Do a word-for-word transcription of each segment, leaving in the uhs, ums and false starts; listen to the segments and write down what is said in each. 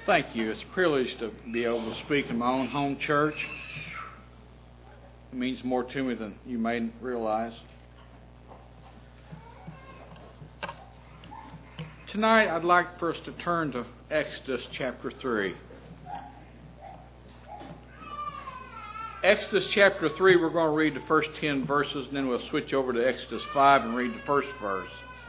Thank you. It's a privilege to be able to speak in my own home church. It means more to me than you may realize. Tonight, I'd like for us to turn to Exodus chapter three. Exodus chapter three, we're going to read the first ten verses, and then we'll switch over to Exodus five and read the first verse.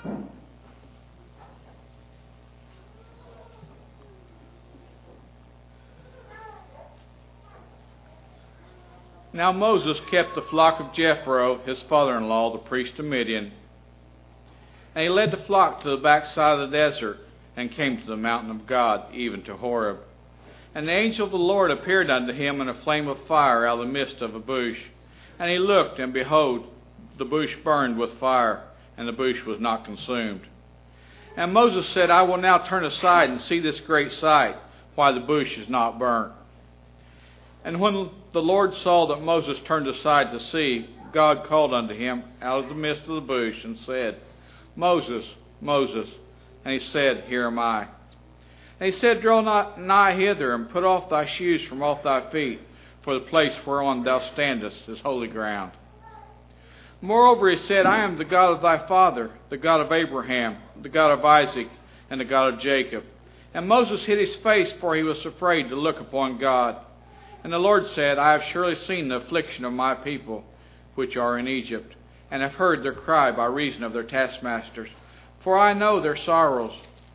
Now Moses kept the flock of Jethro, his father-in-law, the priest of Midian. And he led the flock to the backside of the desert, and came to the mountain of God, even to Horeb. And the angel of the Lord appeared unto him in a flame of fire out of the midst of a bush. And he looked, and behold, the bush burned with fire, and the bush was not consumed. And Moses said, I will now turn aside and see this great sight, why the bush is not burnt. And when the Lord saw that Moses turned aside to see, God called unto him out of the midst of the bush, and said, Moses, Moses. And he said, Here am I. And he said, Draw not nigh hither, and put off thy shoes from off thy feet, for the place whereon thou standest is holy ground. Moreover, he said, I am the God of thy father, the God of Abraham, the God of Isaac, and the God of Jacob. And Moses hid his face, for he was afraid to look upon God. And the Lord said, I have surely seen the affliction of my people, which are in Egypt, and have heard their cry by reason of their taskmasters. For I know their sorrows.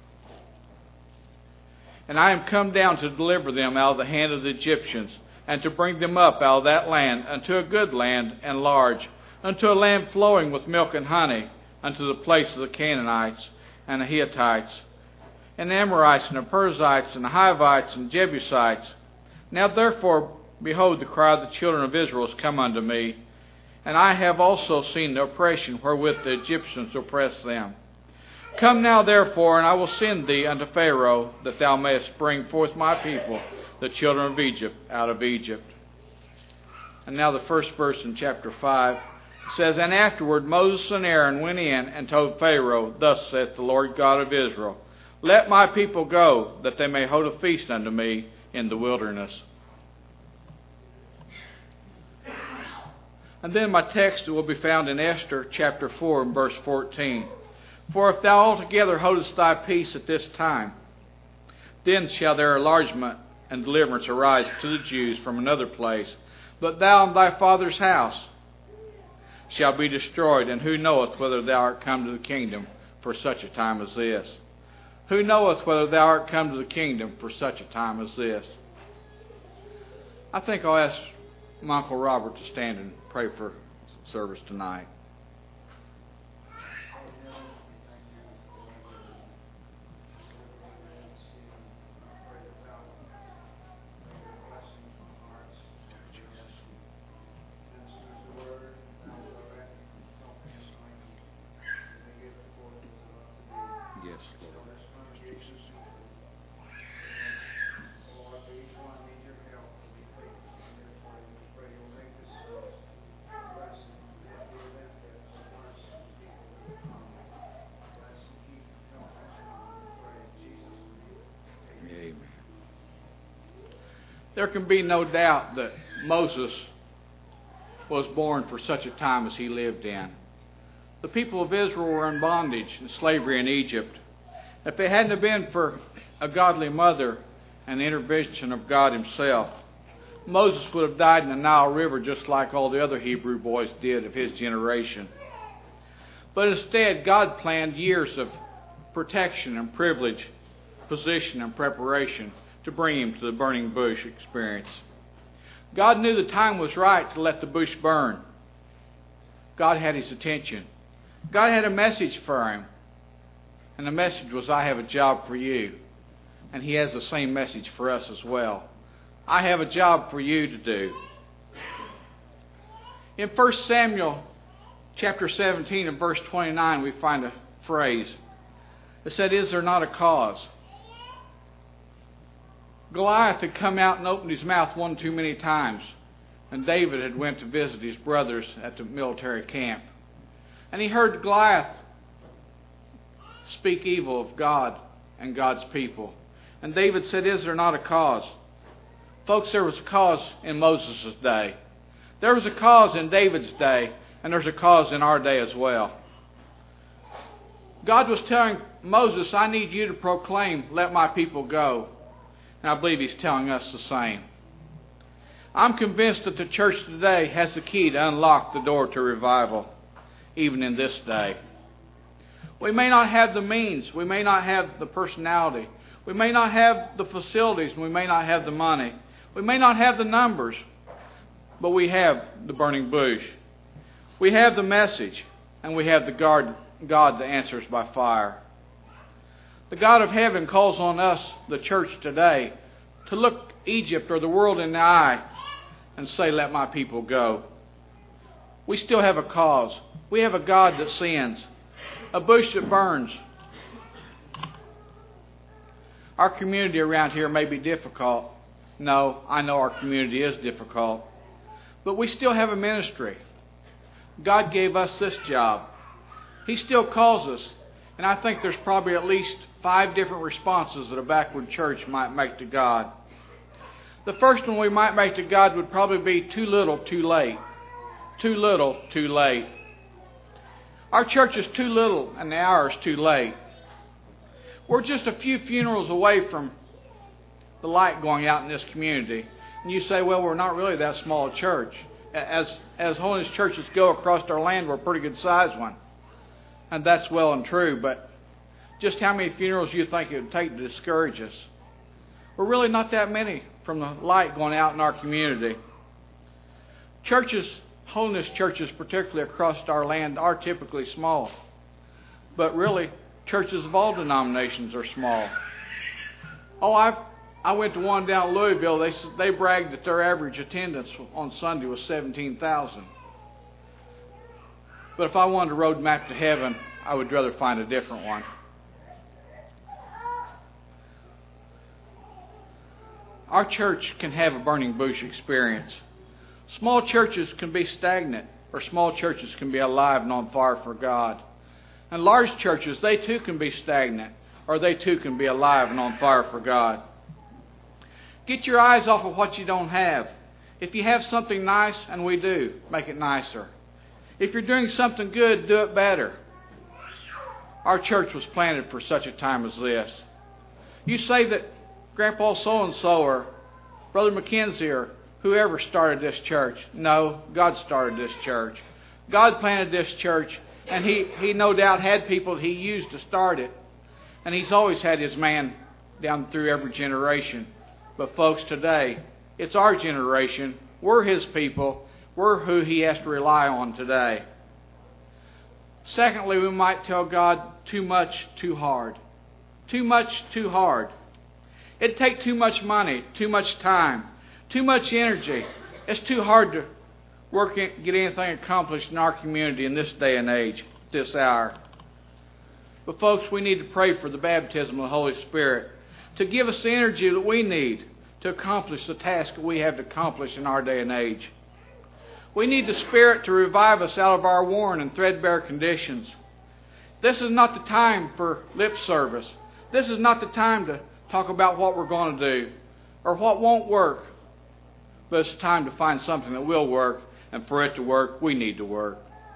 And I am come down to deliver them out of the hand of the Egyptians, and to bring them up out of that land unto a good land and large, unto a land flowing with milk and honey, unto the place of the Canaanites, and the Hittites, and the Amorites, and the Perizzites, and the Hivites, and the Jebusites. Now therefore, behold, the cry of the children of Israel is come unto me, and I have also seen the oppression wherewith the Egyptians oppress them. Come now therefore, and I will send thee unto Pharaoh, that thou mayest bring forth my people, the children of Egypt, out of Egypt. And now the first verse in chapter five says, And afterward Moses and Aaron went in and told Pharaoh, Thus saith the Lord God of Israel, Let my people go, that they may hold a feast unto me in the wilderness. And then my text will be found in Esther chapter four and verse fourteen. For if thou altogether holdest thy peace at this time, then shall their enlargement and deliverance arise to the Jews from another place. But thou and thy father's house shall be destroyed, and who knoweth whether thou art come to the kingdom for such a time as this? Who knoweth whether thou art come to the kingdom for such a time as this? I think I'll ask my Uncle Robert to stand and pray for service tonight. Yes, Lord. Amen. There can be no doubt that Moses was born for such a time as he lived in. The people of Israel were in bondage and slavery in Egypt. If it hadn't have been for a godly mother and the intervention of God himself, Moses would have died in the Nile River just like all the other Hebrew boys did of his generation. But instead, God planned years of protection and privilege, position and preparation to bring him to the burning bush experience. God knew the time was right to let the bush burn. God had his attention. God had a message for him. And the message was, I have a job for you. And he has the same message for us as well. I have a job for you to do. In First Samuel chapter seventeen and verse twenty-nine, we find a phrase. It said, Is there not a cause? Goliath had come out and opened his mouth one too many times. And David had went to visit his brothers at the military camp. And he heard Goliath speak evil of God and God's people. And David said, is there not a cause? Folks, there was a cause in Moses' day. There was a cause in David's day, and there's a cause in our day as well. God was telling Moses, I need you to proclaim, let my people go. And I believe He's telling us the same. I'm convinced that the church today has the key to unlock the door to revival, even in this day. We may not have the means. We may not have the personality. We may not have the facilities. We may not have the money. We may not have the numbers. But we have the burning bush. We have the message. And we have the God, God that answers by fire. The God of heaven calls on us, the church today, to look Egypt or the world in the eye and say, let my people go. We still have a cause. We have a God that sends. A bush that burns. Our community around here may be difficult. No, I know our community is difficult. But we still have a ministry. God gave us this job. He still calls us. And I think there's probably at least five different responses that a backward church might make to God. The first one we might make to God would probably be too little, too late. Too little, too late. Our church is too little and the hour is too late. We're just a few funerals away from the light going out in this community. And you say, well, we're not really that small a church. As, as holiness churches go across our land, we're a pretty good sized one. And that's well and true, but just how many funerals do you think it would take to discourage us? We're really not that many from the light going out in our community. Churches, holiness churches, particularly across our land, are typically small. But really, churches of all denominations are small. Oh, I've, I went to one down in Louisville. They, they bragged that their average attendance on Sunday was seventeen thousand. But if I wanted a roadmap to heaven, I would rather find a different one. Our church can have a burning bush experience. Small churches can be stagnant, or small churches can be alive and on fire for God. And large churches, they too can be stagnant, or they too can be alive and on fire for God. Get your eyes off of what you don't have. If you have something nice, and we do, make it nicer. If you're doing something good, do it better. Our church was planted for such a time as this. You say that Grandpa so-and-so or Brother McKenzie or whoever started this church. No, God started this church. God planted this church, and He, he no doubt had people He used to start it. And He's always had His man down through every generation. But folks, today, it's our generation. We're His people. We're who He has to rely on today. Secondly, we might tell God too much, too hard. Too much, too hard. It'd take too much money, too much time, too much energy. It's too hard to work and get anything accomplished in our community in this day and age, this hour. But folks, we need to pray for the baptism of the Holy Spirit to give us the energy that we need to accomplish the task that we have to accomplish in our day and age. We need the Spirit to revive us out of our worn and threadbare conditions. This is not the time for lip service. This is not the time to talk about what we're going to do or what won't work. But it's time to find something that will work, and for it to work, we need to work.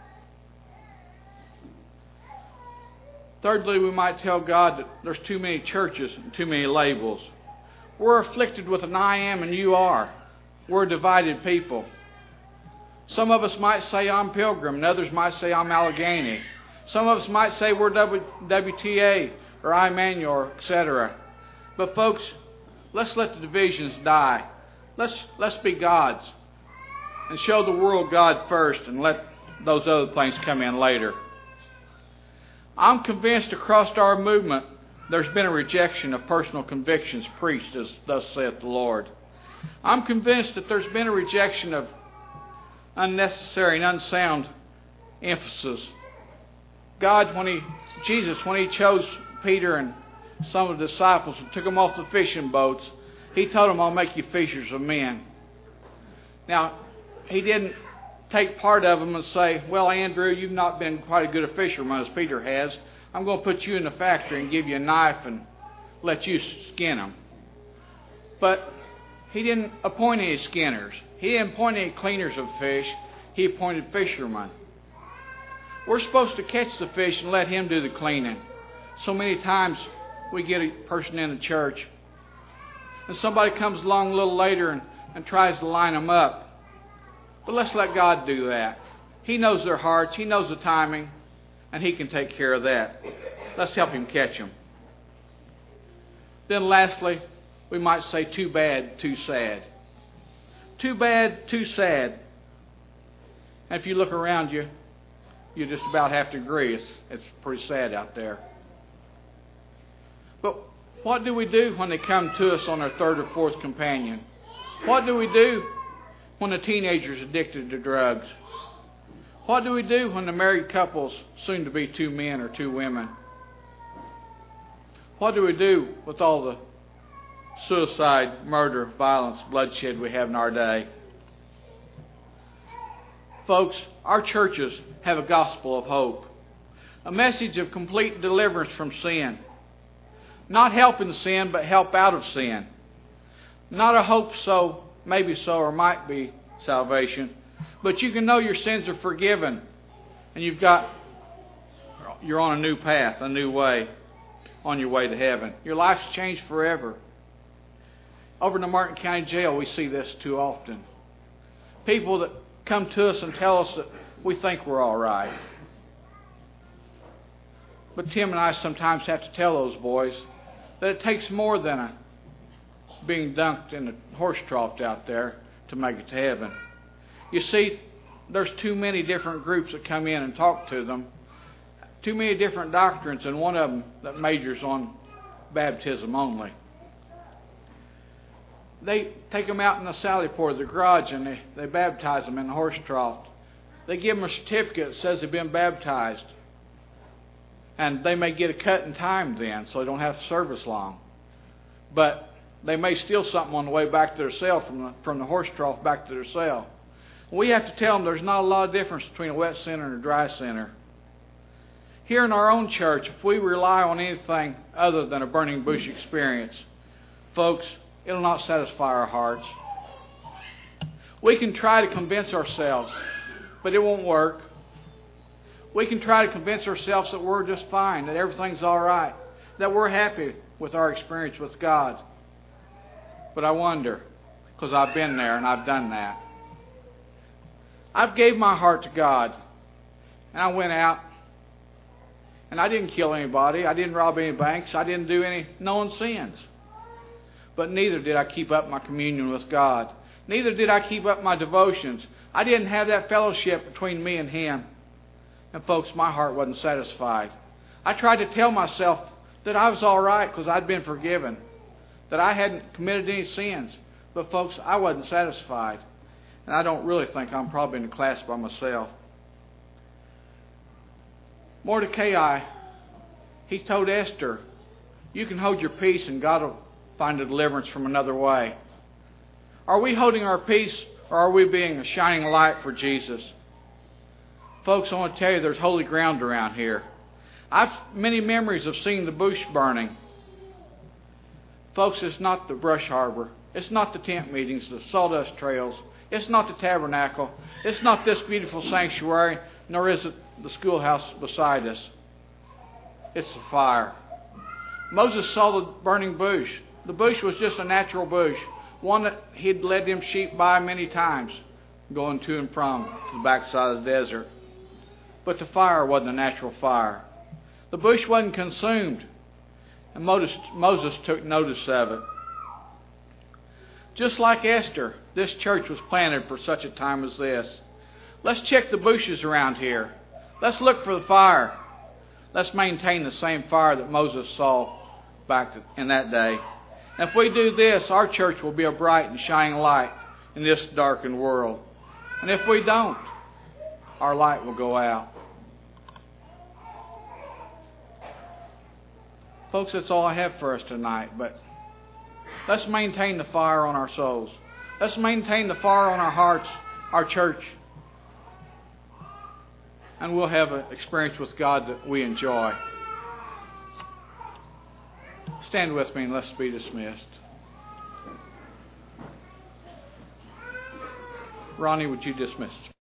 Thirdly, we might tell God that there's too many churches and too many labels. We're afflicted with an I am and you are. We're a divided people. Some of us might say I'm Pilgrim, and others might say I'm Allegheny. Some of us might say we're W T A or I Manuel, et cetera. But folks, let's let the divisions die. Let's let's be God's and show the world God first, and let those other things come in later. I'm convinced across our movement there's been a rejection of personal convictions preached as thus saith the Lord. I'm convinced that there's been a rejection of unnecessary and unsound emphasis. God, when He, Jesus, when He chose Peter and some of the disciples and took them off the fishing boats, He told them, I'll make you fishers of men. Now, He didn't take part of them and say, well, Andrew, you've not been quite as good a fisherman as Peter has. I'm going to put you in the factory and give you a knife and let you skin them. But He didn't appoint any skinners. He didn't appoint any cleaners of fish. He appointed fishermen. We're supposed to catch the fish and let Him do the cleaning. So many times we get a person in the church and somebody comes along a little later and, and tries to line them up. But let's let God do that. He knows their hearts. He knows the timing. And He can take care of that. Let's help Him catch them. Then lastly, we might say too bad, too sad. Too bad, too sad. And if you look around you, you just about have to agree. It's, it's pretty sad out there. But what do we do when they come to us on their third or fourth companion? What do we do when a teenager's addicted to drugs? What do we do when the married couple's soon to be two men or two women? What do we do with all the suicide, murder, violence, bloodshed we have in our day? Folks, our churches have a gospel of hope, a message of complete deliverance from sin. Not help in sin, but help out of sin. Not a hope so, maybe so, or might be salvation, but you can know your sins are forgiven, and you've got, you're on a new path, a new way, on your way to heaven. Your life's changed forever. Over in the Martin County Jail, we see this too often. People that come to us and tell us that we think we're all right. But Tim and I sometimes have to tell those boys that it takes more than a being dunked in a horse trough out there to make it to heaven. You see, there's too many different groups that come in and talk to them. Too many different doctrines, and one of them that majors on baptism only. They take them out in the sally port of the garage and they, they baptize them in the horse trough. They give them a certificate that says they've been baptized. And they may get a cut in time then, so they don't have to service long. But they may steal something on the way back to their cell from the, from the horse trough back to their cell. We have to tell them there's not a lot of difference between a wet sinner and a dry sinner. Here in our own church, if we rely on anything other than a burning bush experience, folks, it'll not satisfy our hearts. We can try to convince ourselves, but it won't work. We can try to convince ourselves that we're just fine, that everything's all right, that we're happy with our experience with God. But I wonder, because I've been there and I've done that. I've gave my heart to God, and I went out, and I didn't kill anybody, I didn't rob any banks, I didn't do any known sins. But neither did I keep up my communion with God. Neither did I keep up my devotions. I didn't have that fellowship between me and Him. And folks, my heart wasn't satisfied. I tried to tell myself that I was all right because I'd been forgiven, that I hadn't committed any sins. But folks, I wasn't satisfied. And I don't really think I'm probably in the class by myself. Mordecai, he told Esther, you can hold your peace and God will find a deliverance from another way. Are we holding our peace, or are we being a shining light for Jesus? Folks, I want to tell you there's holy ground around here. I've many memories of seeing the bush burning. Folks, it's not the brush harbor. It's not the tent meetings, the sawdust trails. It's not the tabernacle. It's not this beautiful sanctuary, nor is it the schoolhouse beside us. It's the fire. Moses saw the burning bush. The bush was just a natural bush, one that he'd led them sheep by many times, going to and from to the backside of the desert. But the fire wasn't a natural fire. The bush wasn't consumed, and Moses, Moses took notice of it. Just like Esther, this church was planted for such a time as this. Let's check the bushes around here. Let's look for the fire. Let's maintain the same fire that Moses saw back in that day. And if we do this, our church will be a bright and shining light in this darkened world. And if we don't, our light will go out. Folks, that's all I have for us tonight. But let's maintain the fire on our souls. Let's maintain the fire on our hearts, our church. And we'll have an experience with God that we enjoy. Stand with me and let's be dismissed. Ronnie, would you dismiss us?